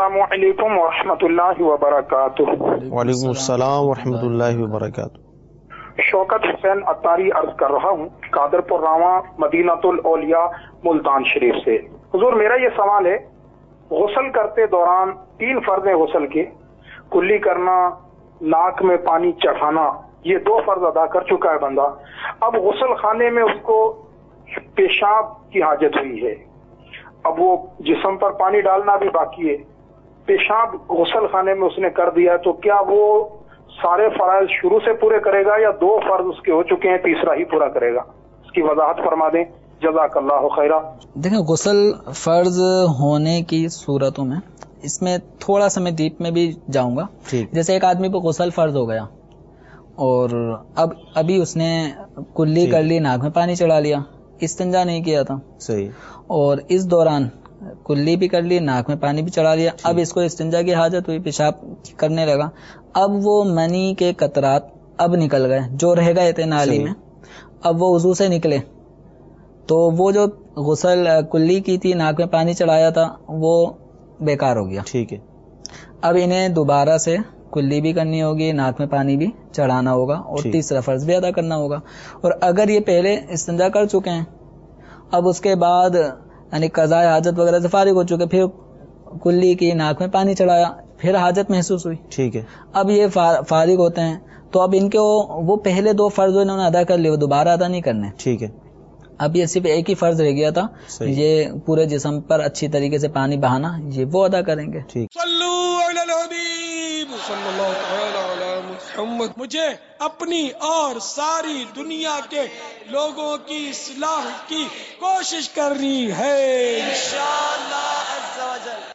السلام علیکم ورحمۃ اللہ وبرکاتہ۔ وعلیکم السلام ورحمۃ اللہ وبرکاتہ۔ شوکت حسین اتاری عرض کر رہا ہوں، قادر پور راواں، مدینۃ الاولیاء، ملتان شریف سے۔ حضور میرا یہ سوال ہے، غسل کرتے دوران 3 فرض غسل کے، کلی کرنا، ناک میں پانی چڑھانا، یہ 2 فرض ادا کر چکا ہے بندہ، اب غسل خانے میں اس کو پیشاب کی حاجت ہوئی ہے، اب وہ جسم پر پانی ڈالنا بھی باقی ہے، پیشاب غسل خانے میں اس نے کر دیا، تو کیا وہ سارے فرائض شروع سے پورے کرے گا یا 2 فرض اس کے ہو چکے ہیں، تیسرا ہی پورا کرے گا؟ اس کی وضاحت فرما دیں، جزاک اللہ خیرہ۔ دیکھیں، غسل فرض ہونے کی صورتوں میں اس میں تھوڑا سا میں ڈیپ میں بھی جاؤں گا۔ جیسے ایک آدمی پہ غسل فرض ہو گیا اور ابھی اس نے کلی کر لی، ناک میں پانی چڑھا لیا، استنجا نہیں کیا تھا، صحیح، اور اس دوران کلی بھی کر لی، ناک میں پانی بھی چڑھا لیا، اب اس کو استنجا کی حاجت ہوئی، پیشاب کرنے لگا، اب وہ منی کے قطرات اب نکل گئے جو رہ گئے تھے نالی میں، اب وہ وضو سے نکلے، تو وہ جو غسل کلی کی تھی، ناک میں پانی چڑھایا تھا، وہ بیکار ہو گیا۔ ٹھیک ہے، اب انہیں دوبارہ سے کلی بھی کرنی ہوگی، ناک میں پانی بھی چڑھانا ہوگا، اور تیسرا فرض بھی ادا کرنا ہوگا۔ اور اگر یہ پہلے استنجا کر چکے ہیں، اب اس کے بعد یعنی قضاء حاجت وغیرہ سے فارغ ہو چکے، پھر کلی کی، ناک میں پانی چڑھایا، پھر حاجت محسوس ہوئی، ٹھیک ہے، اب یہ فارغ ہوتے ہیں، تو اب ان کے وہ پہلے 2 فرض انہوں نے ادا کر لیے، وہ دوبارہ ادا نہیں کرنے۔ ٹھیک ہے، اب یہ صرف ایک ہی فرض رہ گیا تھا، یہ پورے جسم پر اچھی طریقے سے پانی بہانا، یہ وہ ادا کریں گے۔ صلو علی الحبیب صلی اللہ تعالی علی محمد۔ مجھے اپنی اور ساری دنیا کے لوگوں کی اصلاح کی کوشش کرنی ہے انشاءاللہ عز و جل۔